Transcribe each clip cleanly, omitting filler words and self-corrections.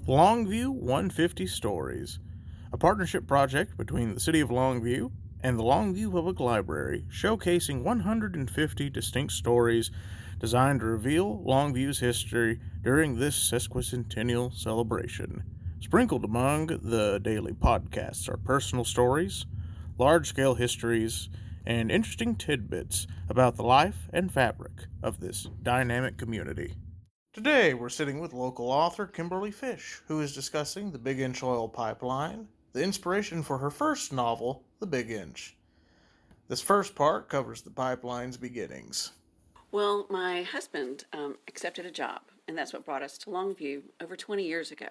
Longview 150 Stories, a partnership project between the City of Longview and the Longview Public Library, showcasing 150 distinct stories designed to reveal Longview's history during this sesquicentennial celebration. Sprinkled among the daily podcasts are personal stories, large-scale histories, and interesting tidbits about the life and fabric of this dynamic community. Today, we're sitting with local author Kimberly Fish, who is discussing the Big Inch Oil Pipeline, the inspiration for her first novel, The Big Inch. This first part covers the pipeline's beginnings. Well, my husband accepted a job, and that's what brought us to Longview over 20 years ago.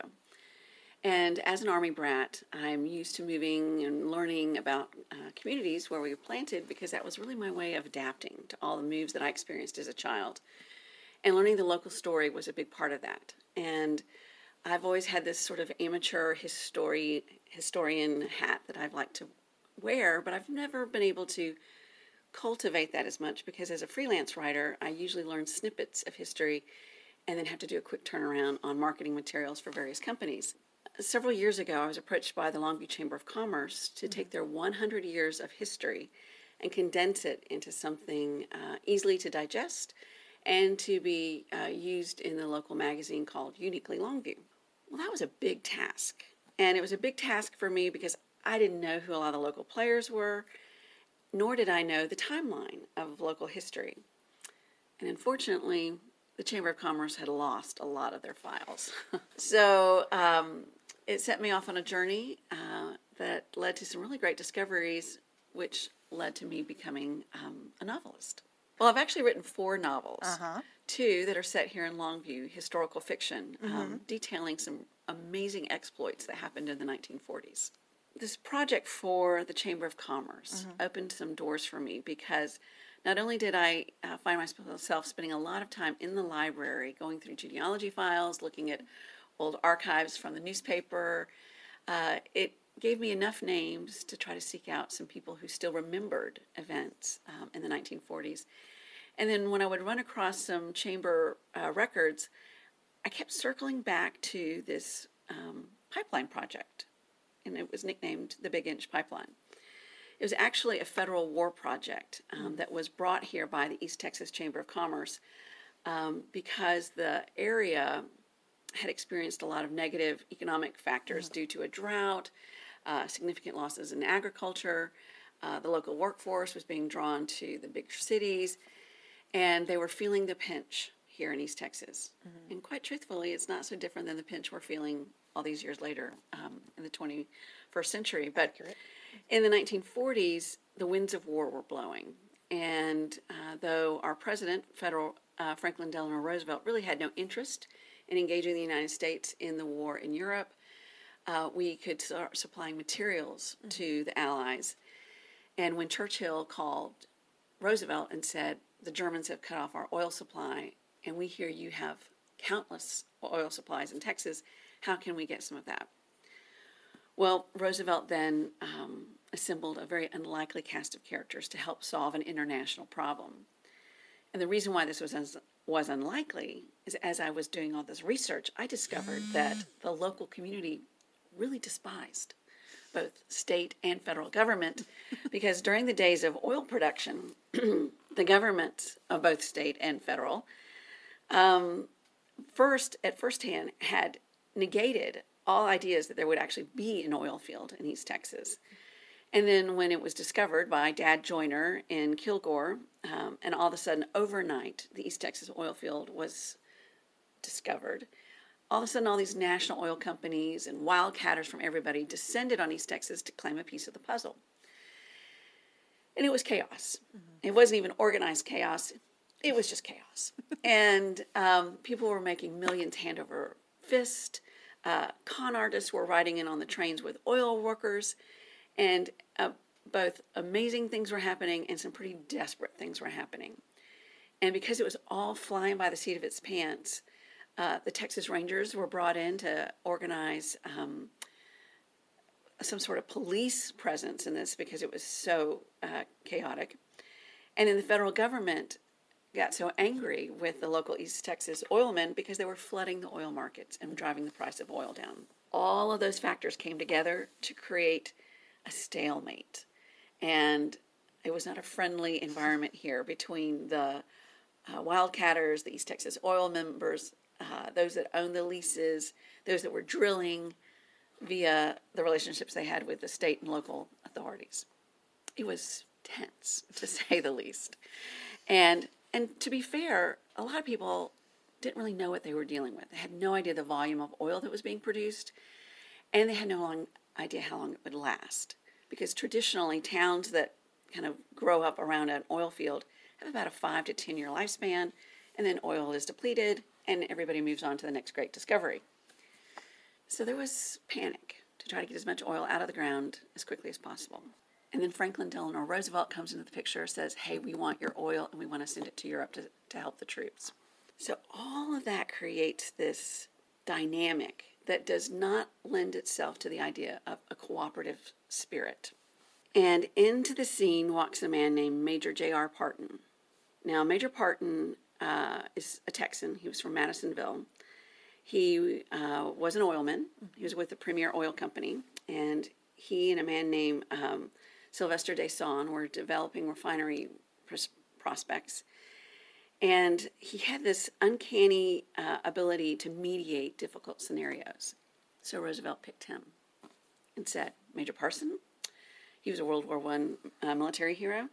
And as an Army brat, I'm used to moving and learning about communities where we were planted because that was really my way of adapting to all the moves that I experienced as a child. And learning the local story was a big part of that. And I've always had this sort of amateur historian hat that I've liked to wear, but I've never been able to cultivate that as much because as a freelance writer, I usually learn snippets of history and then have to do a quick turnaround on marketing materials for various companies. Several years ago, I was approached by the Longview Chamber of Commerce to take their 100 years of history and condense it into something easily to digest and to be used in the local magazine called Uniquely Longview. Well, that was a big task. And it was a big task for me because I didn't know who a lot of the local players were, nor did I know the timeline of local history. And unfortunately, the Chamber of Commerce had lost a lot of their files. So it set me off on a journey that led to some really great discoveries, which led to me becoming a novelist. Well, I've actually written 4 novels, 2 that are set here in Longview, historical fiction, detailing some amazing exploits that happened in the 1940s. This project for the Chamber of Commerce opened some doors for me because not only did I find myself spending a lot of time in the library going through genealogy files, looking at old archives from the newspaper, it gave me enough names to try to seek out some people who still remembered events in the 1940s. And then when I would run across some chamber records, I kept circling back to this pipeline project, and it was nicknamed the Big Inch Pipeline. It was actually a federal war project that was brought here by the East Texas Chamber of Commerce because the area had experienced a lot of negative economic factors due to a drought, significant losses in agriculture. The local workforce was being drawn to the big cities, and they were feeling the pinch here in East Texas. And quite truthfully, it's not so different than the pinch we're feeling all these years later in the 21st century. But in the 1940s, the winds of war were blowing. And though our president, Franklin Delano Roosevelt, really had no interest in engaging the United States in the war in Europe, we could start supplying materials to the Allies. And when Churchill called Roosevelt and said, the Germans have cut off our oil supply, and we hear you have countless oil supplies in Texas, how can we get some of that? Well, Roosevelt then assembled a very unlikely cast of characters to help solve an international problem. And the reason why this was unlikely is as I was doing all this research, I discovered that the local community really despised both state and federal government because during the days of oil production, the governments of both state and federal firsthand had negated all ideas that there would actually be an oil field in East Texas. And then when it was discovered by Dad Joyner in Kilgore, and all of a sudden overnight the East Texas oil field was discovered, all of a sudden all these national oil companies and wildcatters from everybody descended on East Texas to claim a piece of the puzzle. And it was chaos. It wasn't even organized chaos. It was just chaos. And people were making millions hand over fist. Con artists were riding in on the trains with oil workers. And both amazing things were happening and some pretty desperate things were happening. And because it was all flying by the seat of its pants, the Texas Rangers were brought in to organize some sort of police presence in this because it was so chaotic. And then the federal government got so angry with the local East Texas oilmen because they were flooding the oil markets and driving the price of oil down. All of those factors came together to create a stalemate. And it was not a friendly environment here between the wildcatters, the East Texas oil members, those that owned the leases, those that were drilling via the relationships they had with the state and local authorities. It was tense, to say the least. And to be fair, a lot of people didn't really know what they were dealing with. They had no idea the volume of oil that was being produced, and they had no idea how long it would last. Because traditionally, towns that kind of grow up around an oil field have about a 5 to 10 year lifespan, and then oil is depleted, and everybody moves on to the next great discovery. So there was panic to try to get as much oil out of the ground as quickly as possible. And then Franklin Delano Roosevelt comes into the picture, says, hey, we want your oil and we want to send it to Europe to help the troops. So all of that creates this dynamic that does not lend itself to the idea of a cooperative spirit. And into the scene walks a man named Major J.R. Parton. Now, Major Parton is a Texan. He was from Madisonville. He was an oilman. He was with the Premier Oil Company, and he and a man named Sylvester Deson were developing refinery prospects. And he had this uncanny ability to mediate difficult scenarios. So Roosevelt picked him and said, Major Parton, he was a World War I military hero.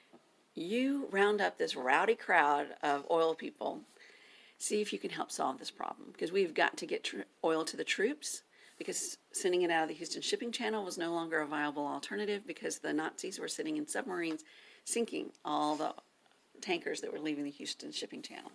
You round up this rowdy crowd of oil people. See if you can help solve this problem, because we've got to get oil to the troops, because sending it out of the Houston Shipping Channel was no longer a viable alternative because the Nazis were sitting in submarines sinking all the tankers that were leaving the Houston Shipping Channel.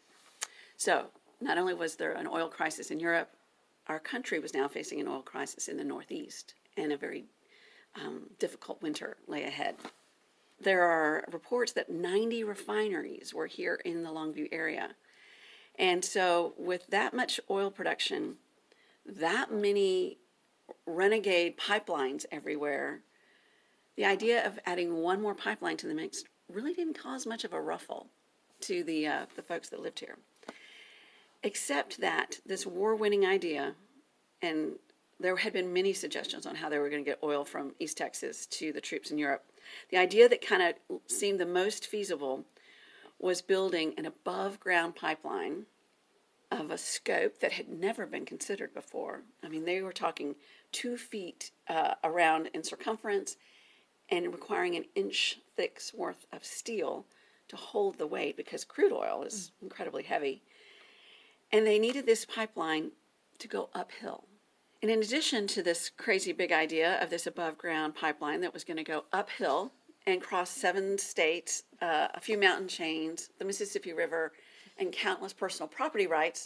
So not only was there an oil crisis in Europe, our country was now facing an oil crisis in the Northeast, and a very difficult winter lay ahead. There are reports that 90 refineries were here in the Longview area. And so with that much oil production, that many renegade pipelines everywhere, the idea of adding one more pipeline to the mix really didn't cause much of a ruffle to the folks that lived here. Except that this war-winning idea, and there had been many suggestions on how they were going to get oil from East Texas to the troops in Europe. The idea that kind of seemed the most feasible was building an above-ground pipeline of a scope that had never been considered before. I mean, they were talking 2 feet around in circumference and requiring an inch thick worth of steel to hold the weight, because crude oil is incredibly heavy. And they needed this pipeline to go uphill. And in addition to this crazy big idea of this above-ground pipeline that was going to go uphill and cross 7 states, a few mountain chains, the Mississippi River, and countless personal property rights,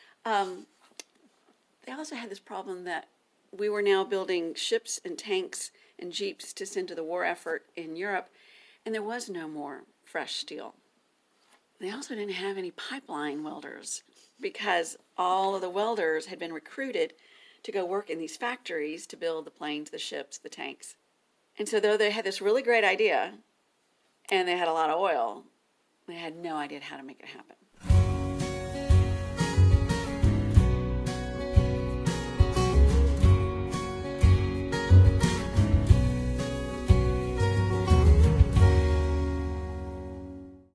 they also had this problem that we were now building ships and tanks and jeeps to send to the war effort in Europe, and there was no more fresh steel. They also didn't have any pipeline welders, because all of the welders had been recruited to go work in these factories to build the planes, the ships, the tanks. And so though they had this really great idea and they had a lot of oil, they had no idea how to make it happen.